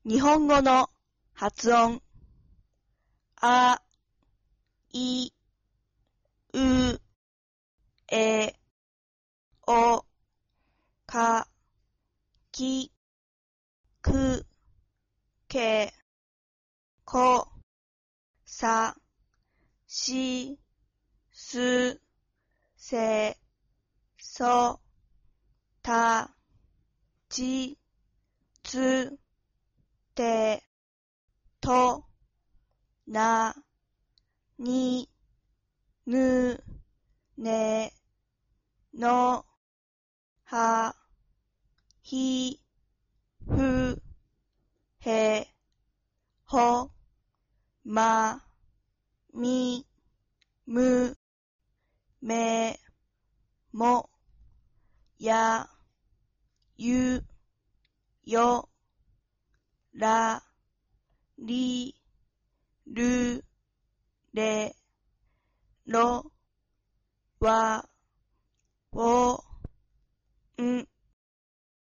日本語の発音。あ、い、う、え、お、か、き、く、け、こ、さ、し、す、せ、そ、た、ち、つ、て、と、な、に、ぬ、ね、の、は、ひ、ふ、へ、ほ、ま、み、む、め、も、や、ゆ、よ、ら、り、る、れ、ろ、わ、を、